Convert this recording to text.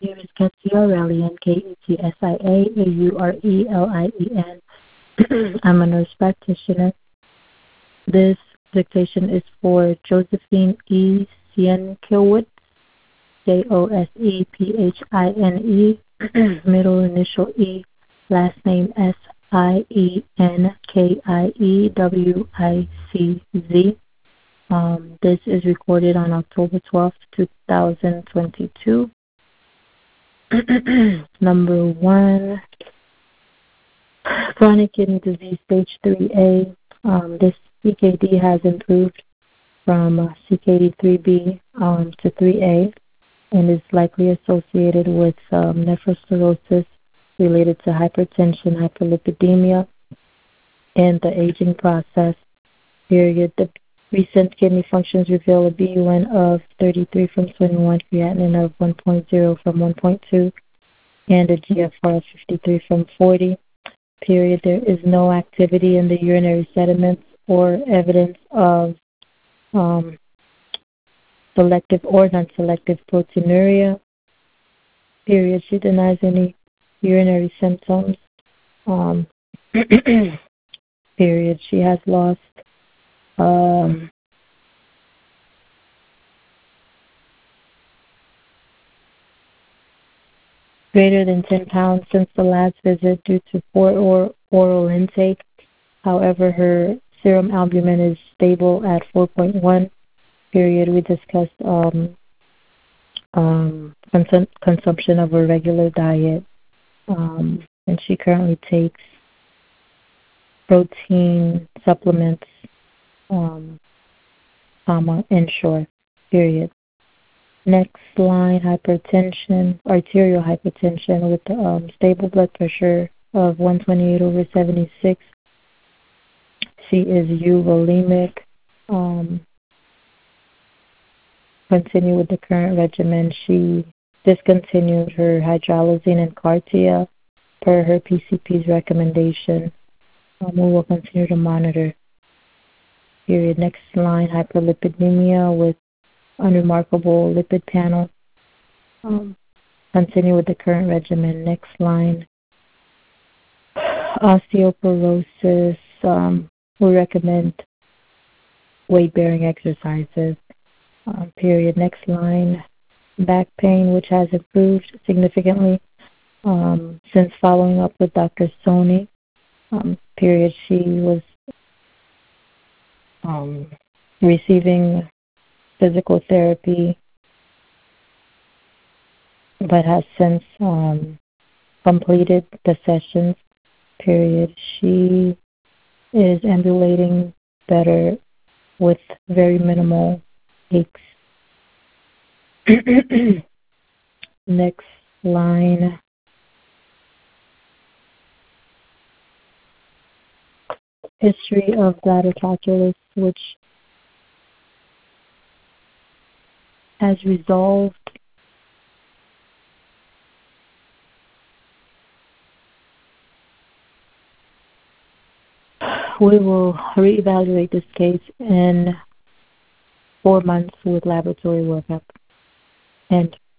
Here is Ketsiaurelian, Ketsiaurelien. I'm a nurse practitioner. This dictation is for Josephine E. Sienkiewicz, Josephine, middle initial E, last name Sienkiewicz. This is recorded on October 12th, 2022. Number 1, chronic kidney disease stage 3A. This CKD has improved from CKD 3B to 3A and is likely associated with nephrocirrhosis related to hypertension, hyperlipidemia, and the aging process. Period. The recent kidney functions reveal a BUN of 33 from 21, creatinine of 1.0 from 1.2, and a GFR of 53 from 40. Period. There is no activity in the urinary sediments or evidence of selective or non-selective proteinuria. Period. She denies any urinary symptoms. Period. She has lost greater than 10 pounds since the last visit due to poor oral intake. However, her serum albumin is stable at 4.1. Period. We discussed consumption of a regular diet, and she currently takes protein supplements, Ensure. Period. Next line, hypertension, arterial hypertension with stable blood pressure of 128/76. She is euvolemic. Continue with the current regimen. She discontinued her hydralazine and Cartia per her PCP's recommendation. We will continue to monitor. Period. Next line, hyperlipidemia with unremarkable lipid panel. Continue with the current regimen. Next line, osteoporosis. We recommend weight-bearing exercises. Period. Next line, back pain, which has improved significantly since following up with Dr. Soni. Period. She was receiving physical therapy, but has since completed the sessions. Period. She is ambulating better with very minimal aches. Next line. History of bladder calculus, which has resolved. We will reevaluate this case in 4 months with laboratory workup. And